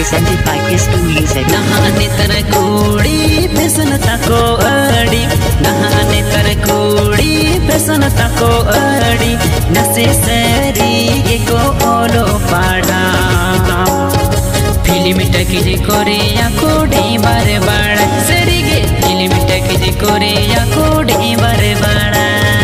presented by Kistu Music. नहाने तर कोड़ी फैशन तको अड़ी, नहाने तर कोड़ी फैशन तको अड़ी, नसे सरी को ओलो पाड़ा फिल्म टकी करे या कोड़ी बार बाड़ा सरी गे फिल्म टकी करे या कोड़ी बार बाड़ा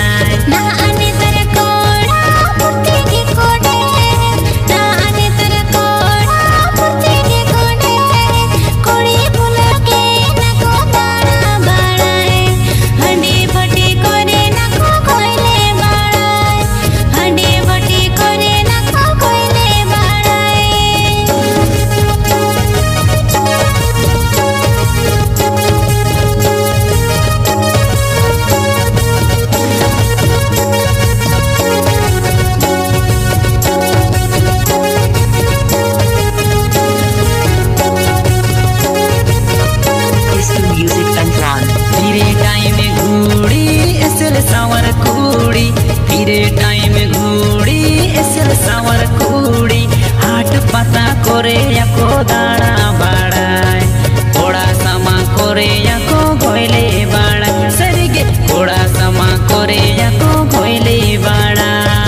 सावर कुड़ी फिरे टाइम घूड़ी ऐसे सावर कुड़ी हाट पता करे या को दाड़ा बाड़ाय थोड़ा समा करे या को घोइले बाड़ा सरी गे थोड़ा समा करे या को घोइले बाड़ा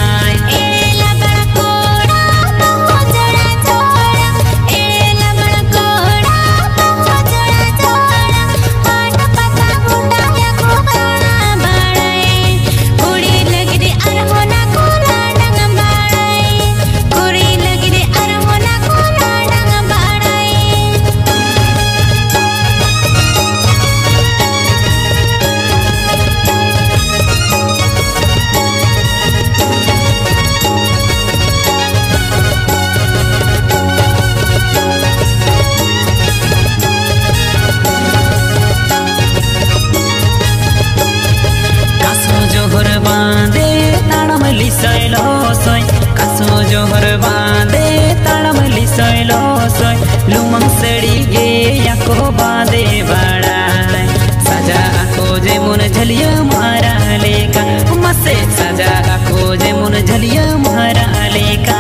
कासो जोहर बांधे ताड़म लिसैलो सोय लुमंग सड़ी गे या को बांधे बाड़ा सजा को जे मुन झलिया मारा लेका मसे सजा को जे मुन झलिया मारा लेका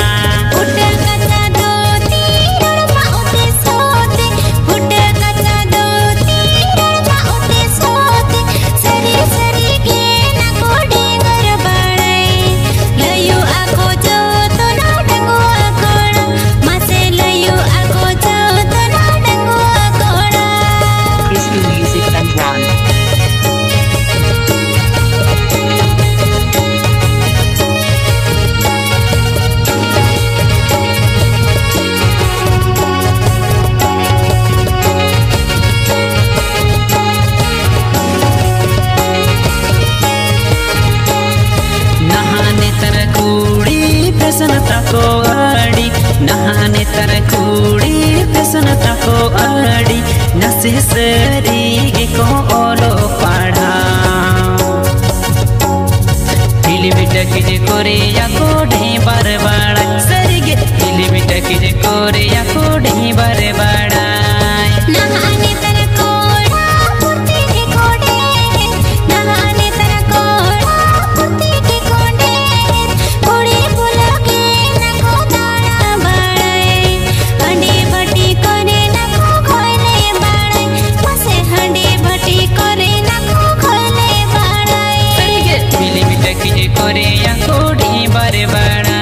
नहाने तर कुड़ी फैशन तको अड़ी नसे सरी को ओलो पाड़ा फिल्म टकी करे या कोड़ी बार बाड़ा सरी गे फिल्म टकी करे या कोड़ी बार बाड़ा करे या कोड़ी बारे बाड़ा।